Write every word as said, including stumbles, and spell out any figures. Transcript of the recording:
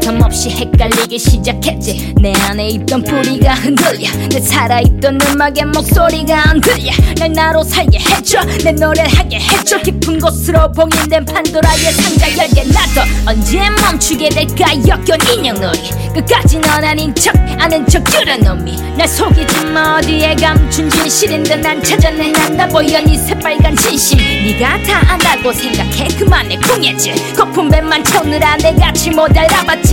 텀없이 헷갈리기 시작했지. 내 안에 있던 뿌리가 흔들려. 내 살아있던 음악의 목소리가 안 들려. 날 나로 살게 해줘. 내 노래를 하게 해줘. 깊은 곳으로 봉인된 판도라의 상자 열게 놔둬. 언제 멈추게 될까 역겨운 인형놀이. 끝까지 넌 아닌 척 아는 척 그런 놈이 날 속이지 마. 어디에 감춘 진실인데 난 찾아내난다 보여 네 새빨간 진심. 네가 다 안다고 생각해. 그만해 궁예질. 거품 뱀만 쳐느라 내같이 못 알아봤지.